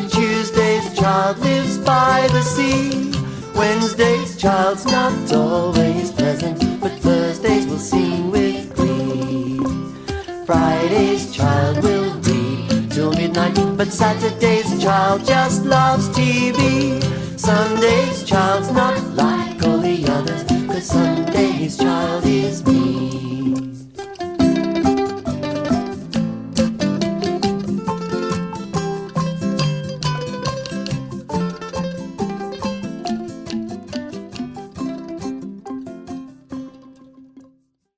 Tuesday's child lives by the sea. Wednesday's child's not always pleasant, but Thursdays will sing with glee. Friday's child will read till midnight, but Saturday's child just loves TV. Sunday's child's not like all the others, 'cause Sunday's child is me.